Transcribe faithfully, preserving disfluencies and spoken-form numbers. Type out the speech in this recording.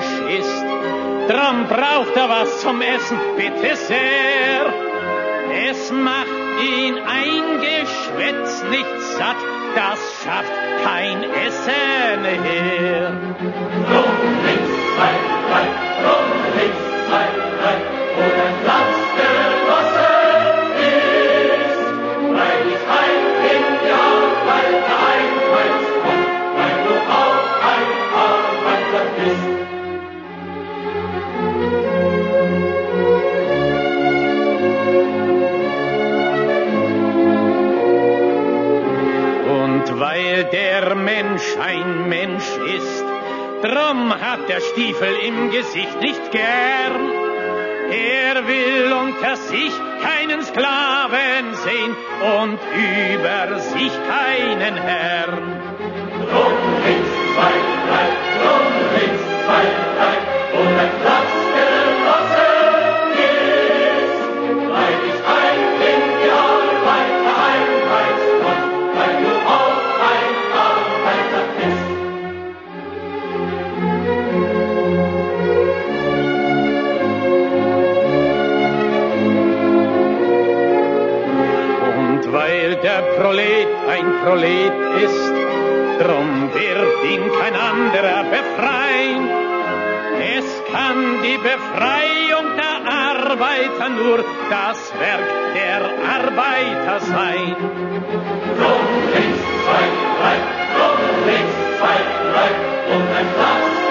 Mensch ist. Drum braucht er was zum Essen, bitte sehr. Es macht ihn ein Geschwätz nicht satt, das schafft kein Essen her. Rum, links, zwei, drei, rum, links, zwei, drei, wo der Platz genossen ist. Weil ich ein in Jahr, weil der Einheit kommt, weil du auch ein Arbeiter bist. Weil der Mensch ein Mensch ist, drum hat der Stiefel im Gesicht nicht gern. Er will unter sich keinen Sklaven sehen und über sich keinen Herrn. Drum links, zwei, drei, drum links, zwei, drei, und ein Platz genossen ist, weil ich ein in die Arbeit der Einheit kommt, weil du auch ein Arbeiter bist. Und weil der Prolet ein Prolet ist, drum wird ihn kein anderer befreien. Es kann die Befreiung der Arbeiter nur das Werk der Arbeiter sein. Drum links, zwei, drei, drum links, zwei, drei, und ein Platz